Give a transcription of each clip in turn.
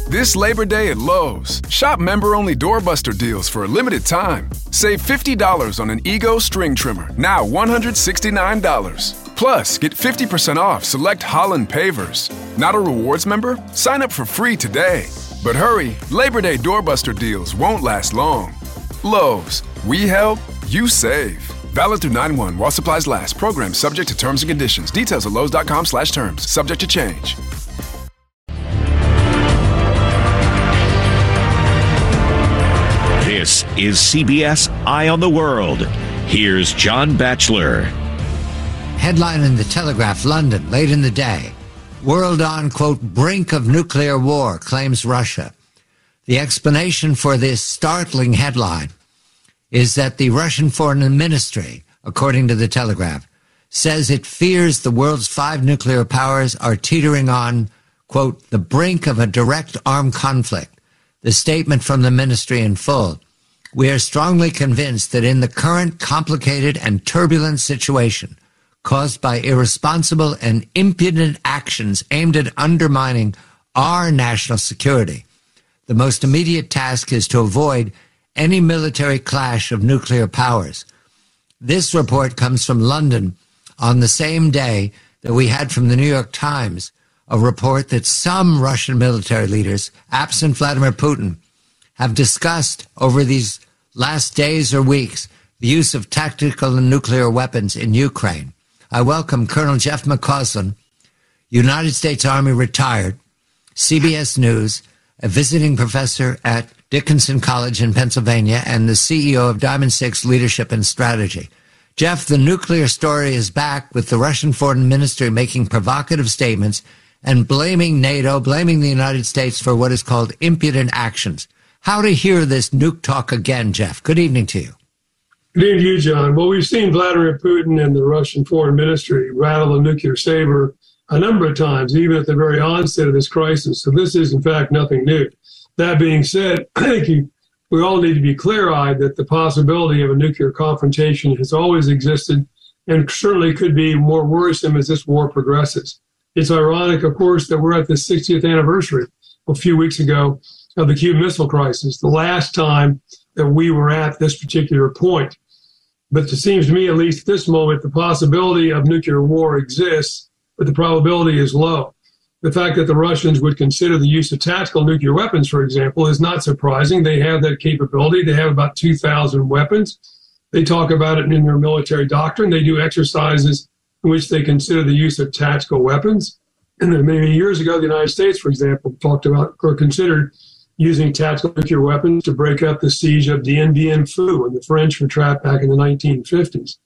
This Labor Day at Lowe's, shop member-only doorbuster deals for a limited time. Save $50 on an Ego string trimmer, now $169. Plus, get 50% off select Holland pavers. Not a rewards member? Sign up for free today. But hurry, Labor Day doorbuster deals won't last long. Lowe's, we help, you save. Valid through 9/1 while supplies last. Program subject to terms and conditions. Details at lowes.com/terms. Subject to change. This is CBS Eye on the World. Here's John Batchelor. Headline in the Telegraph, London, late in the day. World on, quote, brink of nuclear war, claims Russia. The explanation for this startling headline is that the Russian Foreign Ministry, according to the Telegraph, says it fears the world's 5 nuclear powers are teetering on, quote, the brink of a direct armed conflict. The statement from the ministry in full. We are strongly convinced that in the current complicated and turbulent situation caused by irresponsible and impudent actions aimed at undermining our national security, the most immediate task is to avoid any military clash of nuclear powers. This report comes from London on the same day that we had from the New York Times a report that some Russian military leaders, absent Vladimir Putin, have discussed over these last days or weeks the use of tactical and nuclear weapons in Ukraine. I welcome Colonel Jeff McCausland, United States Army retired, CBS News, a visiting professor at Dickinson College in Pennsylvania, and the CEO of Diamond Six Leadership and Strategy. Jeff, the nuclear story is back with the Russian Foreign Ministry making provocative statements and blaming NATO, blaming the United States for what is called impudent actions. How to hear this nuke talk again, Jeff? Good evening to you. Good evening to you, John. Well, we've seen Vladimir Putin and the Russian Foreign Ministry rattle the nuclear saber a number of times, even at the very onset of this crisis. So this is, in fact, nothing new. That being said, I think we all need to be clear-eyed that the possibility of a nuclear confrontation has always existed and certainly could be more worrisome as this war progresses. It's ironic, of course, that we're at the 60th anniversary a few weeks ago of the Cuban Missile Crisis, the last time that we were at this particular point. But it seems to me, at least at this moment, the possibility of nuclear war exists, but the probability is low. The fact that the Russians would consider the use of tactical nuclear weapons, for example, is not surprising. They have that capability. They have about 2,000 weapons. They talk about it in their military doctrine. They do exercises in which they consider the use of tactical weapons. And then many years ago, the United States, for example, talked about or considered using tactical nuclear weapons to break up the siege of Dien Bien Phu when the French were trapped back in the 1950s.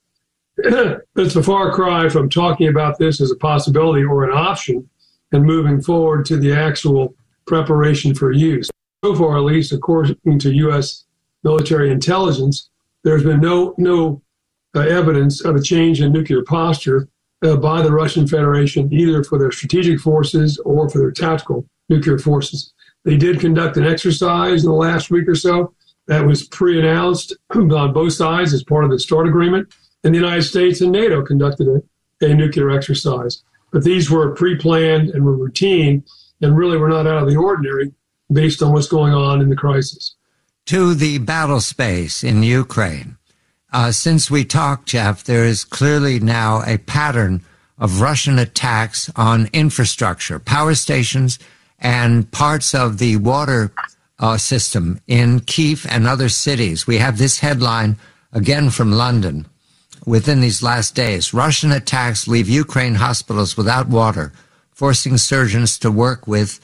But it's a far cry from talking about this as a possibility or an option and moving forward to the actual preparation for use. So far, at least, according to U.S. military intelligence, there's been no evidence of a change in nuclear posture by the Russian Federation, either for their strategic forces or for their tactical nuclear forces. They did conduct an exercise in the last week or so that was pre-announced on both sides as part of the START agreement, and the United States and NATO conducted a nuclear exercise. But these were pre-planned and were routine and really were not out of the ordinary based on what's going on in the crisis. To the battle space in Ukraine. Since we talked, Jeff, there is clearly now a pattern of Russian attacks on infrastructure, power stations, and parts of the water system in Kyiv and other cities. We have this headline again from London. Within these last days, Russian attacks leave Ukraine hospitals without water, forcing surgeons to work with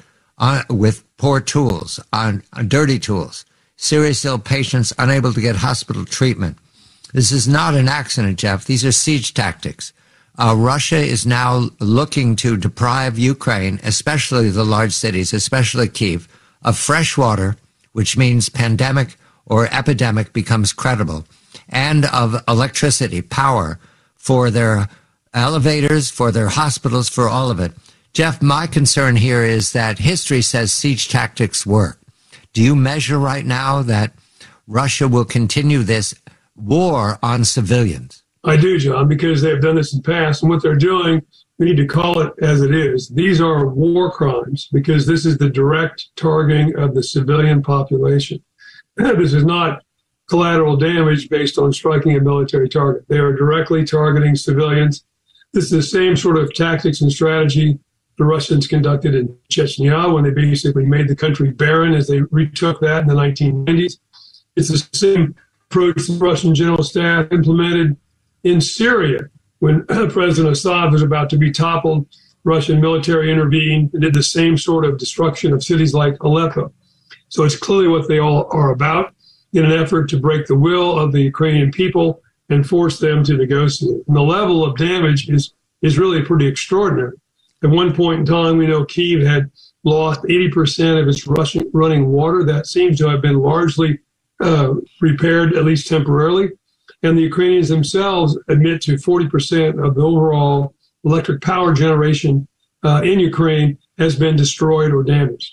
poor tools, on dirty tools. Serious ill patients unable to get hospital treatment. This is not an accident, Jeff. These are siege tactics. Russia is now looking to deprive Ukraine, especially the large cities, especially Kyiv, of fresh water, which means pandemic or epidemic becomes credible, and of electricity, power, for their elevators, for their hospitals, for all of it. Jeff, my concern here is that history says siege tactics work. Do you measure right now that Russia will continue this war on civilians? I do, John, because they've done this in the past. And what they're doing we need to call it as it is. These are war crimes because this is the direct targeting of the civilian population. This is not collateral damage based on striking a military target. They are directly targeting civilians. This is the same sort of tactics and strategy the Russians conducted in Chechnya when they basically made the country barren as they retook that in the 1990s. It's the same approach the Russian General Staff implemented in Syria when President Assad was about to be toppled. Russian military intervened and did the same sort of destruction of cities like Aleppo. So it's clearly what they all are about in an effort to break the will of the Ukrainian people and force them to negotiate. And the level of damage is really pretty extraordinary. At one point in time, we know Kyiv had lost 80% of its Russian running water. That seems to have been largely repaired, at least temporarily. And the Ukrainians themselves admit to 40% of the overall electric power generation in Ukraine has been destroyed or damaged.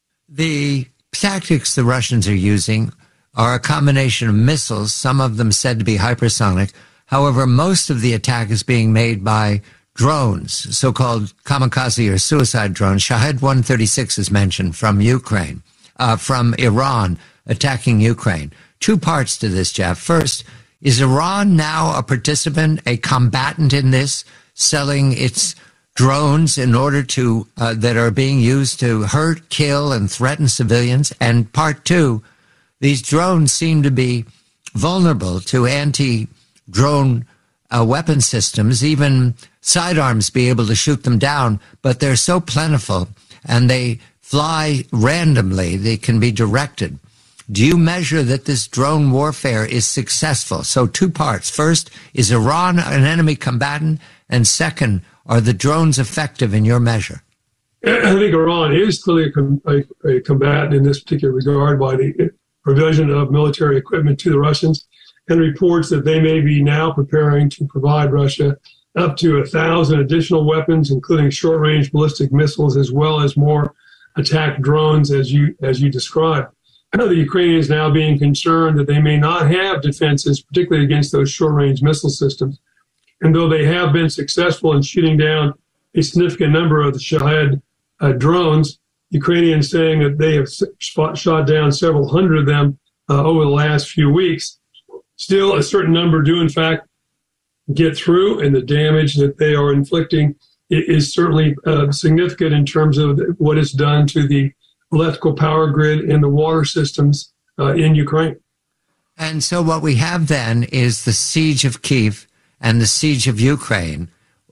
The tactics the Russians are using are a combination of missiles, some of them said to be hypersonic. However, most of the attack is being made by drones, so-called kamikaze or suicide drones. Shahed 136 is mentioned from Ukraine, from Iran attacking Ukraine. Two parts to this, Jeff. First, is Iran now a participant, a combatant in this, selling its drones in order to that are being used to hurt, kill, and threaten civilians? And part two, these drones seem to be vulnerable to anti-drone weapon systems, even sidearms be able to shoot them down, but they're so plentiful and they fly randomly, they can be directed. Do you measure that this drone warfare is successful? So two parts. First, is Iran an enemy combatant? And second, are the drones effective in your measure? I think Iran is clearly a combatant in this particular regard by the provision of military equipment to the Russians, and reports that they may be now preparing to provide Russia up to 1,000 additional weapons, including short-range ballistic missiles, as well as more attack drones, as you described. The Ukrainians now being concerned that they may not have defenses, particularly against those short-range missile systems. And though they have been successful in shooting down a significant number of the Shahed drones, Ukrainians saying that they have shot down several hundred of them over the last few weeks. Still, a certain number do, in fact, get through, and the damage that they are inflicting is certainly significant in terms of what is done to the electrical power grid and the water systems in Ukraine. And so what we have then is the siege of Kyiv and the siege of Ukraine,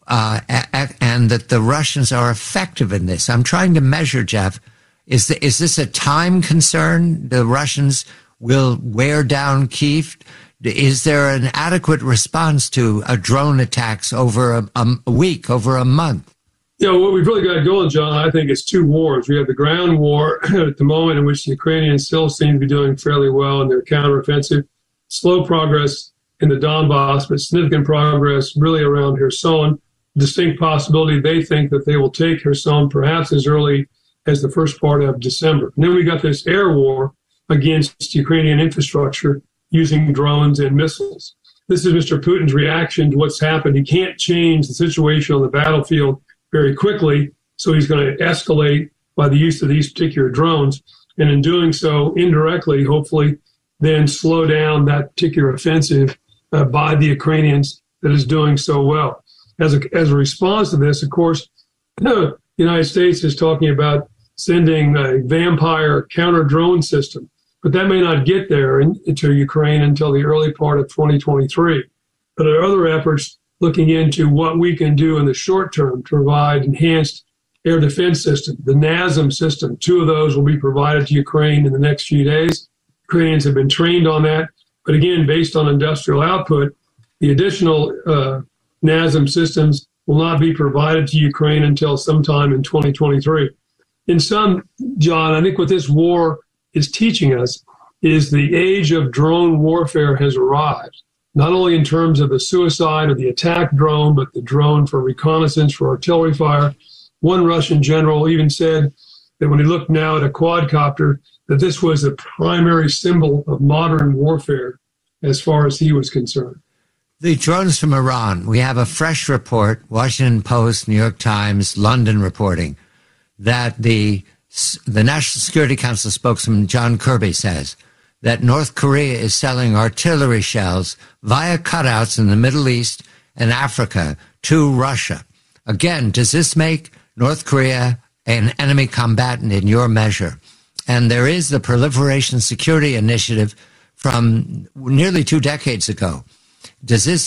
and that the Russians are effective in this. I'm trying to measure, Jeff, is this a time concern? The Russians will wear down Kyiv? Is there an adequate response to drone attacks over a week, over a month? Yeah, what we've really got going, John, I think is two wars. We have the ground war at the moment, in which the Ukrainians still seem to be doing fairly well in their counteroffensive. Slow progress in the Donbass, but significant progress really around Kherson. Distinct possibility they think that they will take Kherson perhaps as early as the first part of December. And then we got this air war against Ukrainian infrastructure using drones and missiles. This is Mr. Putin's reaction to what's happened. He can't change the situation on the battlefield very quickly, so he's going to escalate by the use of these particular drones, and in doing so, indirectly, hopefully, then slow down that particular offensive by the Ukrainians that is doing so well. As a response to this, of course, the United States is talking about sending a vampire counter-drone system, but that may not get there into Ukraine until the early part of 2023. But there are other efforts looking into what we can do in the short term to provide enhanced air defense system, the NASAM system. Two of those will be provided to Ukraine in the next few days. Ukrainians have been trained on that. But again, based on industrial output, the additional NASAM systems will not be provided to Ukraine until sometime in 2023. In sum, John, I think what this war is teaching us is the age of drone warfare has arrived, not only in terms of the suicide or the attack drone, but the drone for reconnaissance, for artillery fire. One Russian general even said that when he looked now at a quadcopter, that this was the primary symbol of modern warfare as far as he was concerned. The drones from Iran. We have a fresh report, Washington Post, New York Times, London reporting, that the National Security Council spokesman John Kirby says that North Korea is selling artillery shells via cutouts in the Middle East and Africa to Russia. Again, does this make North Korea an enemy combatant in your measure? And there is the Proliferation Security Initiative from nearly 2 decades ago. Does this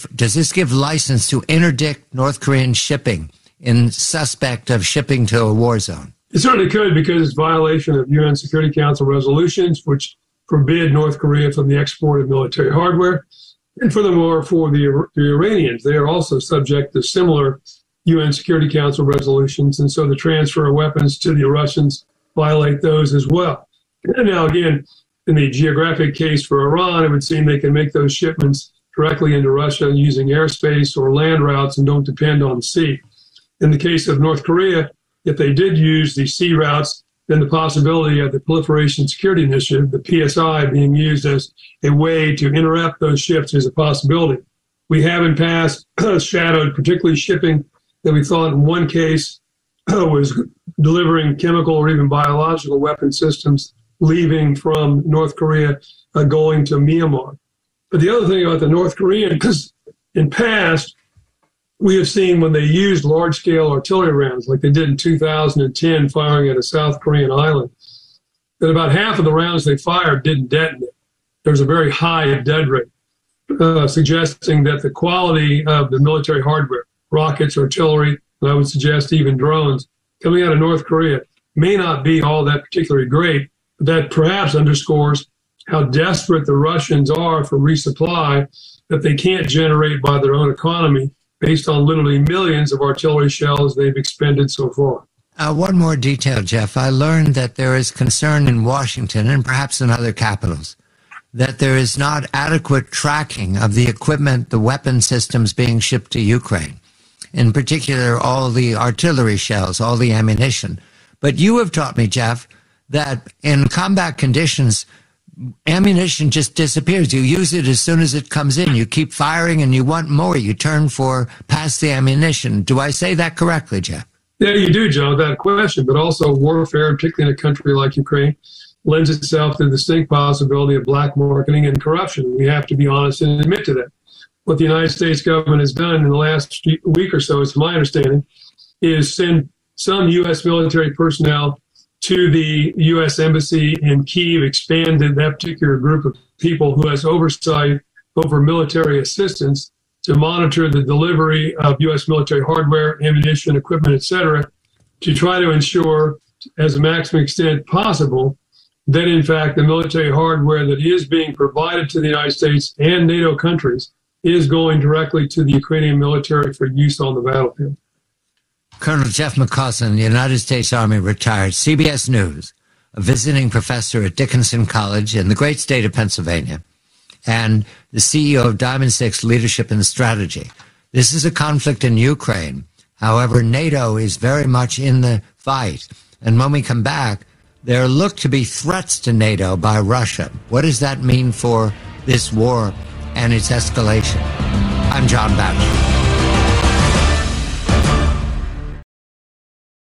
give license to interdict North Korean shipping in suspect of shipping to a war zone? It certainly could, because it's violation of UN Security Council resolutions, which forbid North Korea from the export of military hardware. And furthermore, for the Iranians, they are also subject to similar UN Security Council resolutions. And so the transfer of weapons to the Russians violate those as well. And now, again, in the geographic case for Iran, it would seem they can make those shipments directly into Russia using airspace or land routes and don't depend on the sea. In the case of North Korea, if they did use the sea routes, then the possibility of the Proliferation Security Initiative, the PSI, being used as a way to interrupt those ships is a possibility. We have in past shadowed particularly shipping that we thought in one case was delivering chemical or even biological weapon systems leaving from North Korea going to Myanmar. But the other thing about the North Korean, because in past, we have seen when they used large-scale artillery rounds, like they did in 2010, firing at a South Korean island, that about half of the rounds they fired didn't detonate. There was a very high dead rate, suggesting that the quality of the military hardware, rockets, artillery, and I would suggest even drones, coming out of North Korea may not be all that particularly great. But that perhaps underscores how desperate the Russians are for resupply that they can't generate by their own economy based on literally millions of artillery shells they've expended so far. One more detail, Jeff. I learned that there is concern in Washington and perhaps in other capitals that there is not adequate tracking of the equipment, the weapon systems being shipped to Ukraine. In particular, all the artillery shells, all the ammunition. But you have taught me, Jeff, that in combat conditions, ammunition just disappears. You use it as soon as it comes in. You keep firing and you want more. You turn for past the ammunition. Do I say that correctly, Jeff? Yeah, you do, John, without question. But also warfare, particularly in a country like Ukraine, lends itself to the distinct possibility of black marketing and corruption. We have to be honest and admit to that. What the United States government has done in the last week or so, it's my understanding, is send some U.S. military personnel to the U.S. Embassy in Kyiv, expanded that particular group of people who has oversight over military assistance to monitor the delivery of U.S. military hardware, ammunition, equipment, etc., to try to ensure, as a maximum extent possible, that in fact the military hardware that is being provided to the United States and NATO countries is going directly to the Ukrainian military for use on the battlefield. Colonel Jeff McCausland, United States Army retired, CBS News, a visiting professor at Dickinson College in the great state of Pennsylvania, and the CEO of Diamond Six Leadership and Strategy. This is a conflict in Ukraine. However, NATO is very much in the fight. And when we come back, there look to be threats to NATO by Russia. What does that mean for this war and its escalation? I'm John Batchelor.